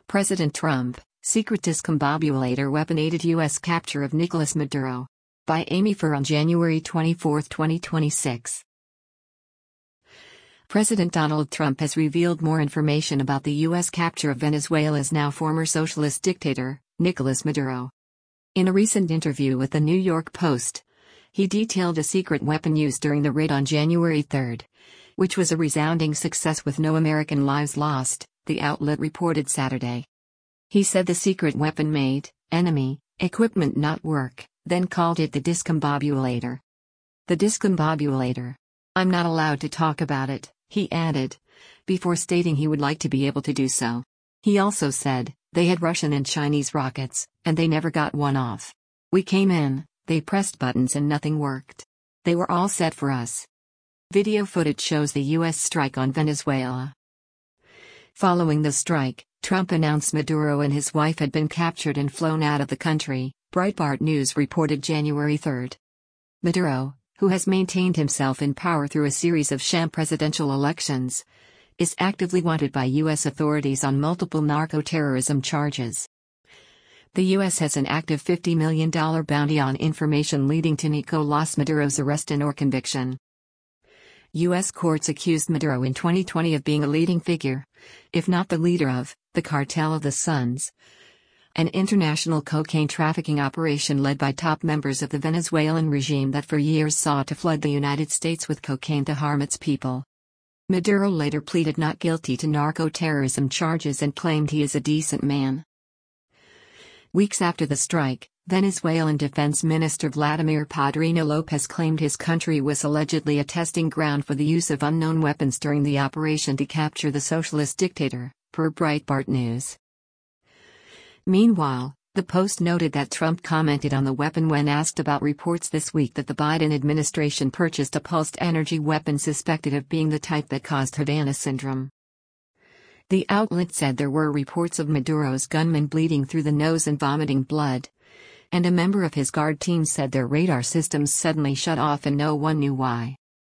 President Trump, secret discombobulator weapon aided U.S. capture of Nicolas Maduro. By Amy Fur on January 24, 2026. President Donald Trump has revealed more information about the U.S. capture of Venezuela's now former socialist dictator, Nicolas Maduro. In a recent interview with the New York Post, he detailed a secret weapon used during the raid on January 3, which was a resounding success with no American lives lost, the outlet reported Saturday. He said the secret weapon made enemy equipment not work, then called it the discombobulator. The discombobulator. I'm not allowed to talk about it, he added, before stating he would like to be able to do so. He also said, they had Russian and Chinese rockets, and they never got one off. We came in, they pressed buttons and nothing worked. They were all set for us. Video footage shows the U.S. strike on Venezuela. Following the strike, Trump announced Maduro and his wife had been captured and flown out of the country, Breitbart News reported January 3. Maduro, who has maintained himself in power through a series of sham presidential elections, is actively wanted by U.S. authorities on multiple narco-terrorism charges. The U.S. has an active $50 million bounty on information leading to Nicolás Maduro's arrest and/or conviction. U.S. courts accused Maduro in 2020 of being a leading figure, if not the leader of, the Cartel of the Suns, an international cocaine trafficking operation led by top members of the Venezuelan regime that for years sought to flood the United States with cocaine to harm its people. Maduro later pleaded not guilty to narco-terrorism charges and claimed he is a decent man. Weeks after the strike, Venezuelan Defense Minister Vladimir Padrino Lopez claimed his country was allegedly a testing ground for the use of unknown weapons during the operation to capture the socialist dictator, per Breitbart News. Meanwhile, the Post noted that Trump commented on the weapon when asked about reports this week that the Biden administration purchased a pulsed energy weapon suspected of being the type that caused Havana syndrome. The outlet said there were reports of Maduro's gunmen bleeding through the nose and vomiting blood, and a member of his guard team said their radar systems suddenly shut off and no one knew why.